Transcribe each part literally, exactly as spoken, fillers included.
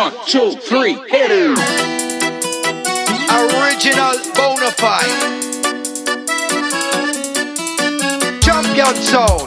One, two, three, hit it. Original Bonafide Champion Sound.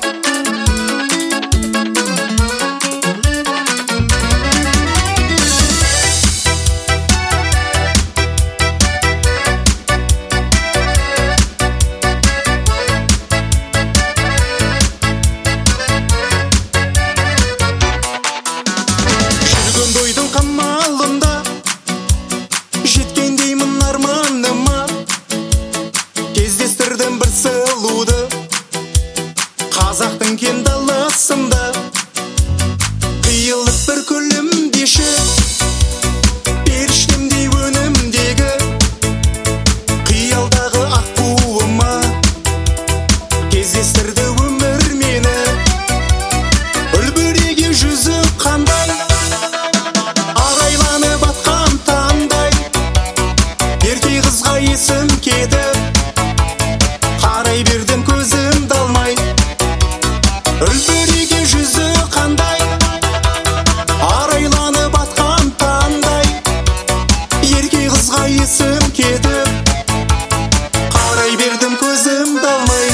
Қазақтың кен даласында қиылып бір күлімдеші періштемдей өнімдегі қиялдағы аққуыма кездестірді өмір мені үлбіреге жүзі қандай арайланып атқан таңдай ерке қызға есім кетіп қарай бердім көзімді алмай үлбіреге жүзі қандай арайланып атқан таңдай ерке қызға есім кетіп қарай бердім көзімді алмай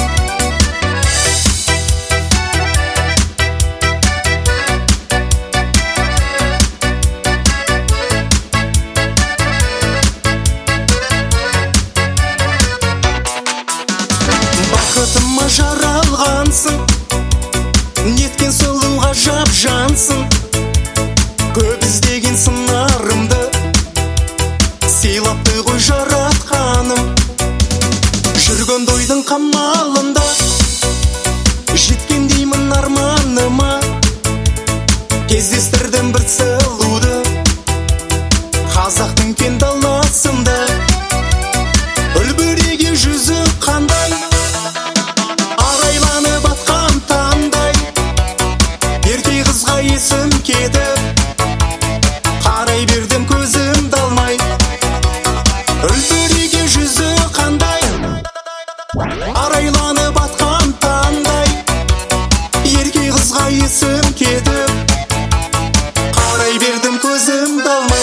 бақытыма жаралғансың неткен сұлуға жап жансың көп іздеген сыңарымды сыйлапты ғой жаратқаным жүрген тойдың қамалында жеткен деймін арманыма кездестірдім бір сұлуды қазақтың кен даласында үлбіреге жүзі қандай арайланып атқан таңдай ерке қызға есім кетіп қарай бердім көзімді алмай үлбіреге жүзі қандай арайланып атқан таңдай ерке қызға есім кетіп қарай бердім көзімді алмай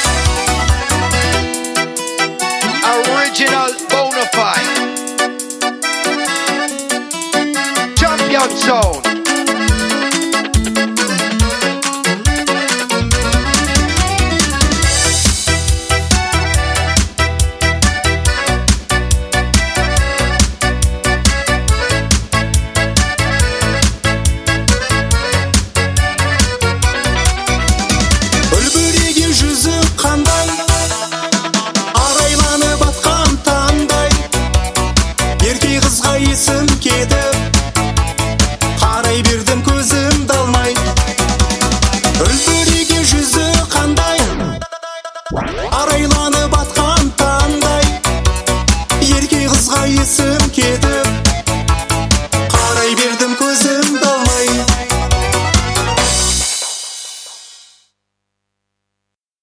Original Bonafide Champion Sound. үлбіреге жүзі қандай арайланып атқан таңдай ерке қызға есім